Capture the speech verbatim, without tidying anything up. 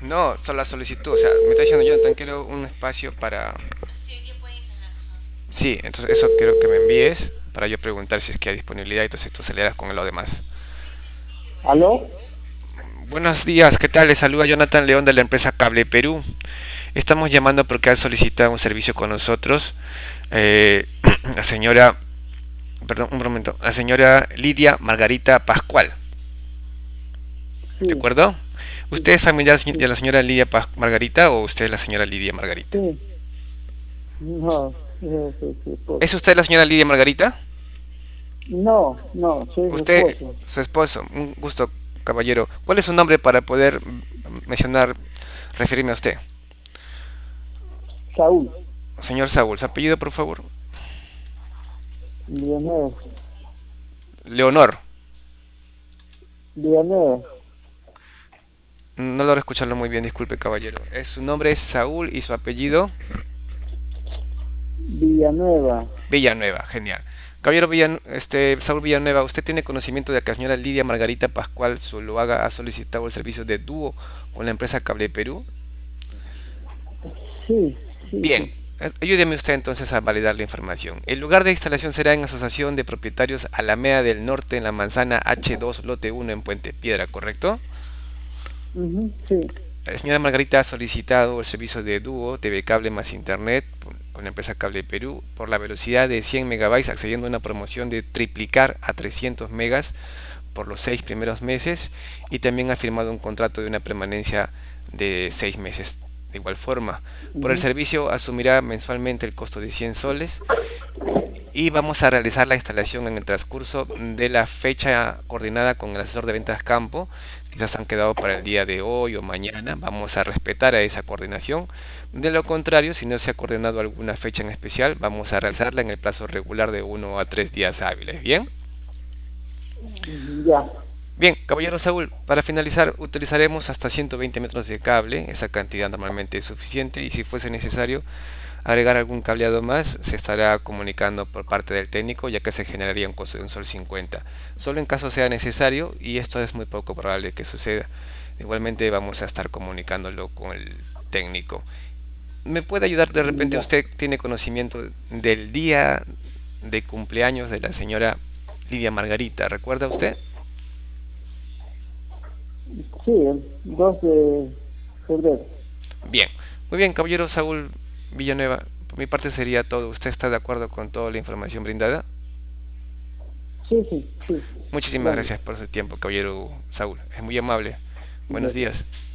No, solo la solicitud. O sea, me está diciendo Jonathan, quiero un espacio para... Sí, entonces eso quiero que me envíes para yo preguntar si es que hay disponibilidad y entonces tú aceleras con lo demás. ¿Aló? Buenos días, ¿qué tal? Les saluda Jonathan León de la empresa Cable Perú. Estamos llamando porque han solicitado un servicio con nosotros. Eh, la señora, perdón, un momento, la señora Lidia Margarita Pascual, ¿de Sí, acuerdo? ¿Usted sí, es familiar de sí, la señora Lidia Pas- Margarita o usted es la señora Lidia Margarita? sí. No, eh, soy su ¿Es esposo. usted la señora Lidia Margarita? No, no, soy su Usted, esposo. su esposo, un gusto, caballero. ¿Cuál es su nombre para poder mm, mencionar, referirme a usted? Saúl, Señor Saúl, ¿su apellido, por favor? Villanueva, Leonor. Villanueva, No logro escucharlo muy bien, disculpe, caballero. Es, su nombre es Saúl y su apellido Villanueva. Villanueva. Genial. Caballero Villan, este, Saúl Villanueva, ¿usted tiene conocimiento de que la señora Lidia Margarita Pascual Zuluaga ha solicitado el servicio de dúo con la empresa Cable Perú? Sí, sí, Bien, sí. eh, ayúdeme usted entonces a validar la información. El lugar de instalación será en Asociación de Propietarios Alameda del Norte en la manzana H dos, lote uno en Puente Piedra, ¿correcto? Ujú, sí. La señora Margarita ha solicitado el servicio de dúo T V Cable más Internet con la empresa Cable Perú por la velocidad de cien megabytes, accediendo a una promoción de triplicar a trescientos megas por los seis primeros meses, y también ha firmado un contrato de una permanencia de seis meses. De igual forma, por el Ujú, servicio asumirá mensualmente el costo de cien soles y vamos a realizar la instalación en el transcurso de la fecha coordinada con el asesor de ventas campo. Quizás han quedado para el día de hoy o mañana. Vamos a respetar a esa coordinación. De lo contrario, si no se ha coordinado alguna fecha en especial, vamos a realizarla en el plazo regular de uno a tres días hábiles. ¿Bien? ujú, ya. Bien, caballero Saúl, para finalizar utilizaremos hasta ciento veinte metros de cable. Esa cantidad normalmente es suficiente y si fuese necesario agregar algún cableado más, se estará comunicando por parte del técnico, ya que se generaría un costo de un sol cincuenta. Solo en caso sea necesario, y esto es muy poco probable que suceda. Igualmente vamos a estar comunicándolo con el técnico. ¿Me puede ayudar de repente? Ya. ¿Usted tiene conocimiento del día de cumpleaños de la señora Lidia Margarita? ¿Recuerda usted? Sí, el dos de febrero. Bien, muy bien, caballero Saúl Villanueva. Por mi parte sería todo. ¿Usted está de acuerdo con toda la información brindada? Sí, sí, sí. Muchísimas Bueno, gracias por su tiempo, caballero Saúl. Es muy amable. Buenos ya. días.